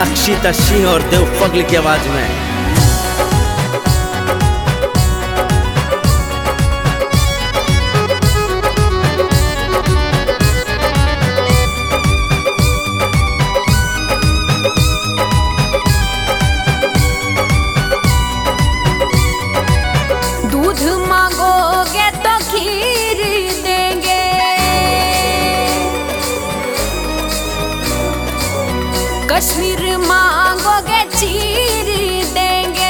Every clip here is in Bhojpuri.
अक्षिता सिंह और देव पगली की आवाज में। दूध मांगोगे तो खीर देंगे, कश्मीर मांगोगे चीर देंगे।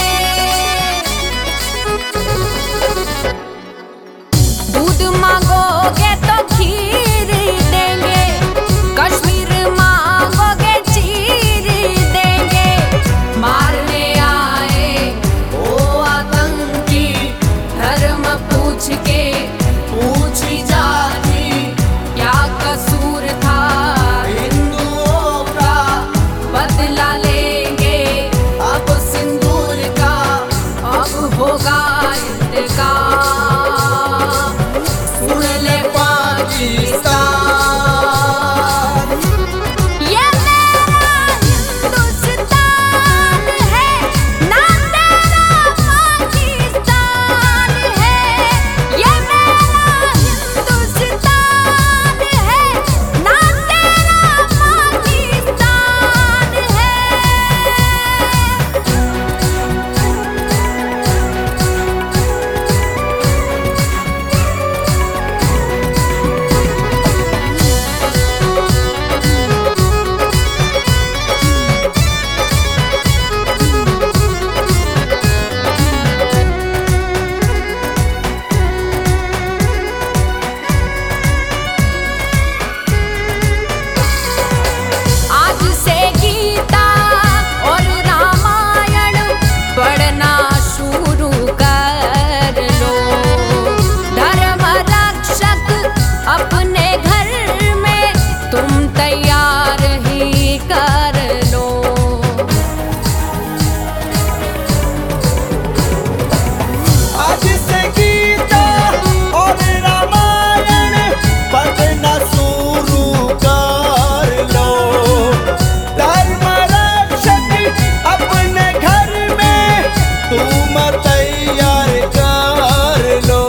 दूध मांगोगे तो खीर देंगे, कश्मीर मांगोगे चीर देंगे। मारने आए ओ आतंकी, धर्म पूछ के पूछी जाती, क्या कसूर था हिंदुओं का, बदला लेंगे अब सिंदूर का, अब होगा इंतकाम। सुन ले पाकिस्तान, ये मेरा हिंदुस्तान है, ना तेरा पाकिस्तान है। ये मेरा हिंदुस्तान है, ना तेरा पाकिस्तान है। आज से गीता और रामायण पढ़ना शुरू कर लो। धर्म रक्षक अपने घर में तुम तैयार ही कर लो। आज से गीता और रामायण पढ़ना शुरू कर लो। धर्म रक्षक अपने घर में तुम तैयार कर लो।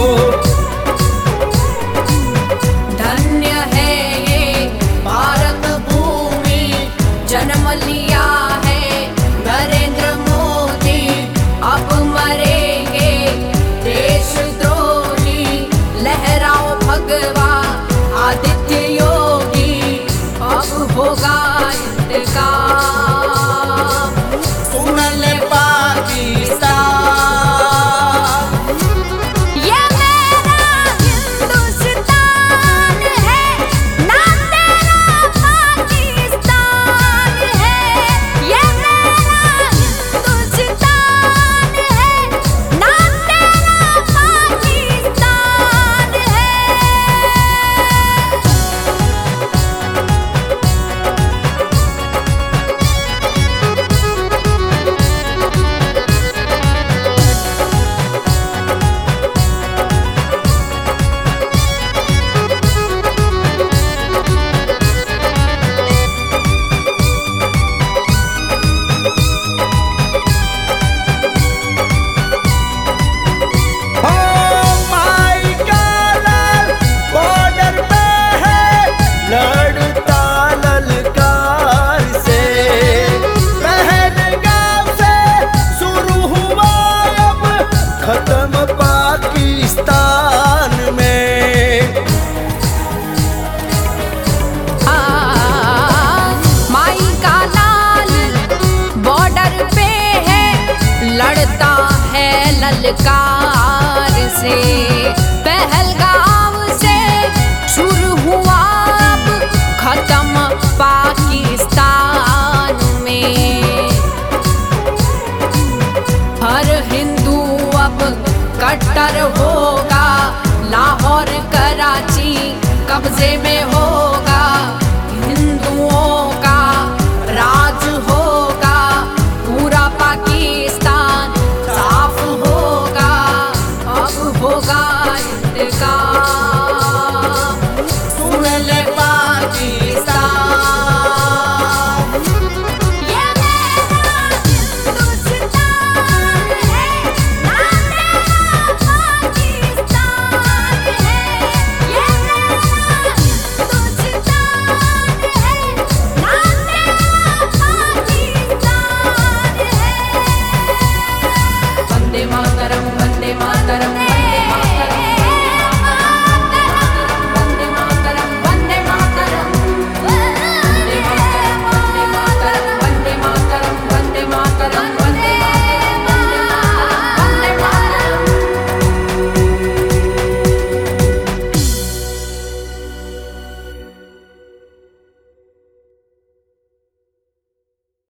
धन्य है ये भारत भूमि, जन्म लिया है नरेंद्र मोदी। अब मरेंगे देशद्रोही, लहराओ भगवा आदित्य योगी, अब होगा इंतकाम। सुन ले पाकिस्तान, ये मेरा हिंदुस्तान है, ना तेरा पाकिस्तान है। ये मेरा हिंदुस्तान है, ना तेरा पाकिस्तान है। माई का लाल बॉर्डर पे है, लड़ता ललकार से। पहलगाम से शुरू हुआ अब खत्म पाकिस्तान में। माई का लाल बॉर्डर पे है, लड़ता है ललकार से। पहलगाम से शुरू हुआ अब खत्म पाकिस्तान में। हर हिंदू अब कट्टर होगा, लाहौर कराची कब्जे में हो